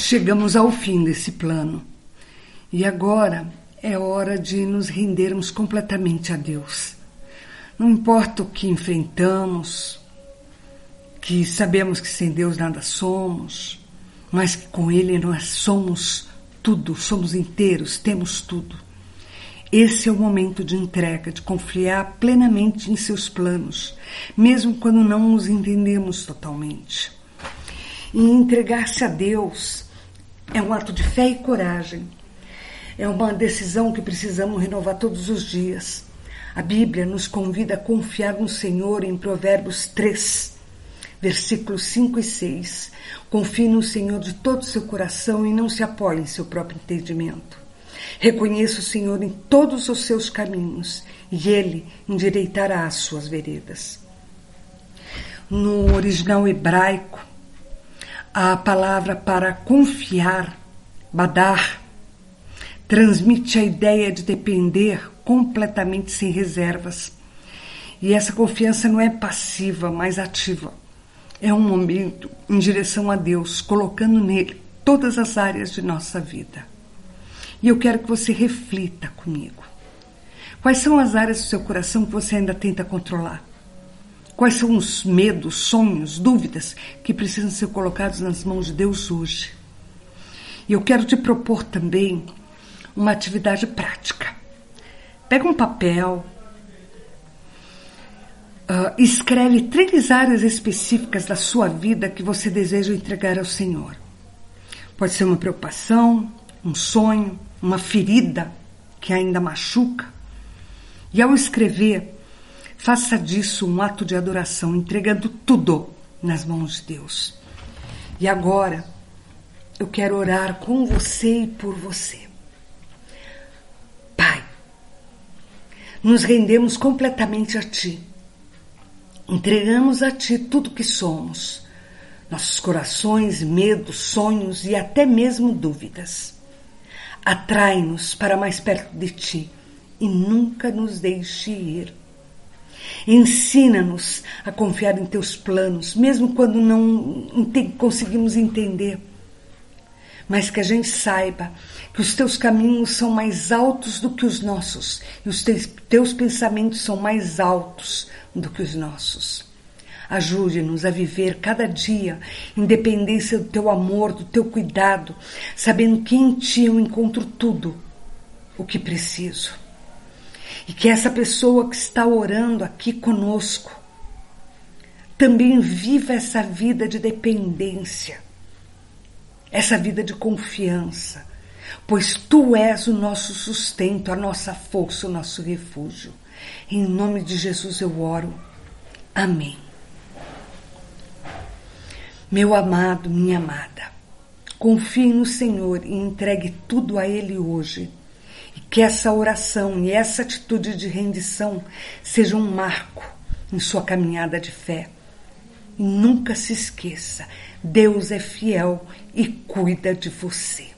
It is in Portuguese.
Chegamos ao fim desse plano. E agora é hora de nos rendermos completamente a Deus. Não importa o que enfrentamos, que sabemos que sem Deus nada somos, mas que com Ele nós somos tudo, somos inteiros, temos tudo. Esse é o momento de entrega, de confiar plenamente em seus planos, mesmo quando não os entendemos totalmente. E entregar-se a Deus é um ato de fé e coragem. É uma decisão que precisamos renovar todos os dias. A Bíblia nos convida a confiar no Senhor em Provérbios 3, versículos 5 e 6. Confie no Senhor de todo o seu coração e não se apoie em seu próprio entendimento. Reconheça o Senhor em todos os seus caminhos e Ele endireitará as suas veredas. No original hebraico, a palavra para confiar, badar, transmite a ideia de depender completamente sem reservas. E essa confiança não é passiva, mas ativa. É um momento em direção a Deus, colocando nele todas as áreas de nossa vida. E eu quero que você reflita comigo. Quais são as áreas do seu coração que você ainda tenta controlar? Quais são os medos, sonhos, dúvidas que precisam ser colocados nas mãos de Deus hoje? E eu quero te propor também uma atividade prática. Pega um papel, escreve 3 áreas específicas da sua vida que você deseja entregar ao Senhor. Pode ser uma preocupação, um sonho, uma ferida que ainda machuca. E ao escrever, faça disso um ato de adoração, entregando tudo nas mãos de Deus. E agora, eu quero orar com você e por você. Pai, nos rendemos completamente a Ti. Entregamos a Ti tudo que somos, nossos corações, medos, sonhos e até mesmo dúvidas. Atrai-nos para mais perto de Ti e nunca nos deixe ir. Ensina-nos a confiar em Teus planos, mesmo quando não conseguimos entender. Mas que a gente saiba que os Teus caminhos são mais altos do que os nossos e os Teus pensamentos são mais altos do que os nossos. Ajude-nos a viver cada dia em dependência do Teu amor, do Teu cuidado, sabendo que em Ti eu encontro tudo o que preciso. E que essa pessoa que está orando aqui conosco também viva essa vida de dependência, essa vida de confiança, pois Tu és o nosso sustento, a nossa força, o nosso refúgio. Em nome de Jesus eu oro. Amém. Meu amado, minha amada, confie no Senhor e entregue tudo a Ele hoje. E que essa oração e essa atitude de rendição seja um marco em sua caminhada de fé. E nunca se esqueça, Deus é fiel e cuida de você.